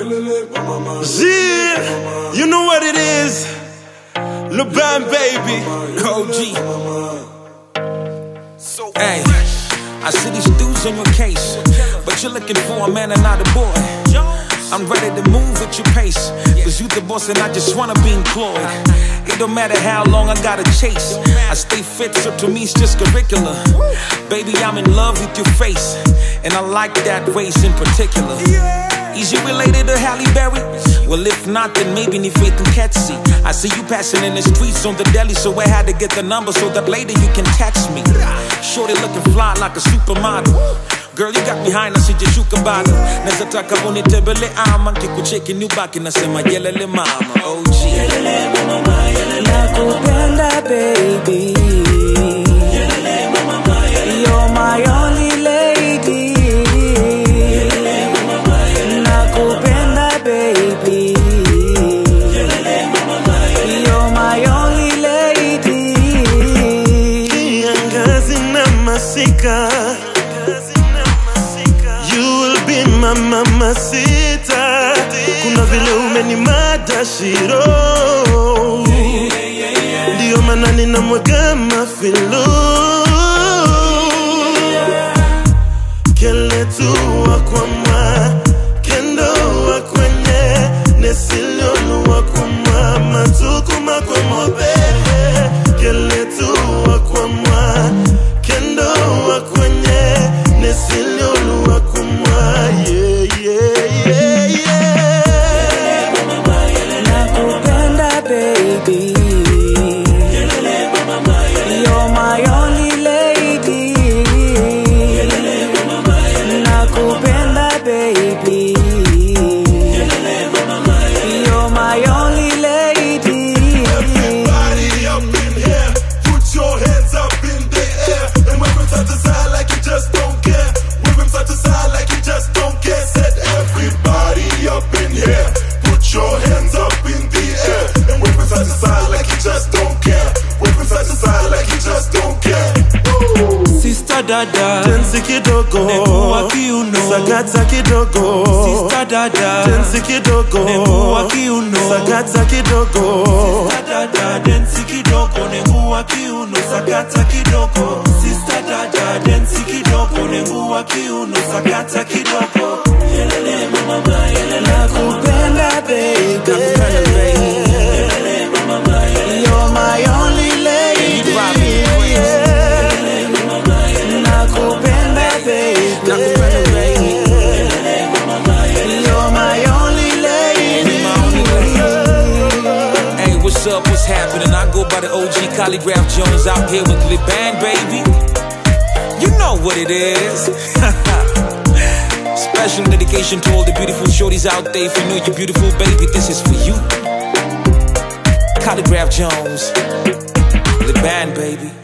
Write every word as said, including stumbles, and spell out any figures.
Yeah, you know what it is. Le Band, baby. O G. Hey, I see these dudes on your case, but you're looking for a man and not a boy. I'm ready to move at your pace, cause you the boss and I just wanna be employed. It don't matter how long I gotta chase, I stay fit, so to me it's just curricular. Baby, I'm in love with your face, and I like that waist in particular. Is you related to Halle Berry? Well, if not, then maybe need Faith and Ketsy. I see you passing in the streets on the deli, so I had to get the number so that later you can text me. Shorty looking fly like a supermodel. Girl, you got me high na sijashuka bado. Neza taka unitebele ama kikucheki nubaki nasema yelele mama. O G. Yelele mama, yelele nakupenda baby. Yelele mama, yelele you're my only lady. Yelele mama, yelele nakupenda baby. Yelele mama, yelele you're my only lady. Kiangazi na masika, mama masita, kuna vile umenimada shiro. Ndiyo maana ninamwaga mafilo. Kele tu wakwama, kendo wakwenye, nesilonu wakwama, matukuma kwa mobe. Kele tu wakwama, kendo wakwenye, nesilonu wakwama. Dada, tensi kidogo, nebuwa kiuno, sagata kidogo. Sister dada, tensi kidogo, nebuwa kiuno, sagata kidogo. Sister dada, tensi kidogo, nebuwa kiuno, sagata kidogo. Sister dada, tensi kidogo, nebuwa kiuno, sagata kidogo. Yelele mama, yelele nakupenda baby. Yelele mama, yelele you're my only lady. What's up, what's happening? I go by the O G Calligraph Jones out here with Le Band, baby. You know what it is. Special dedication to all the beautiful shorties out there. If you know you're beautiful, baby, this is for you. Calligraph Jones, Le Band, baby.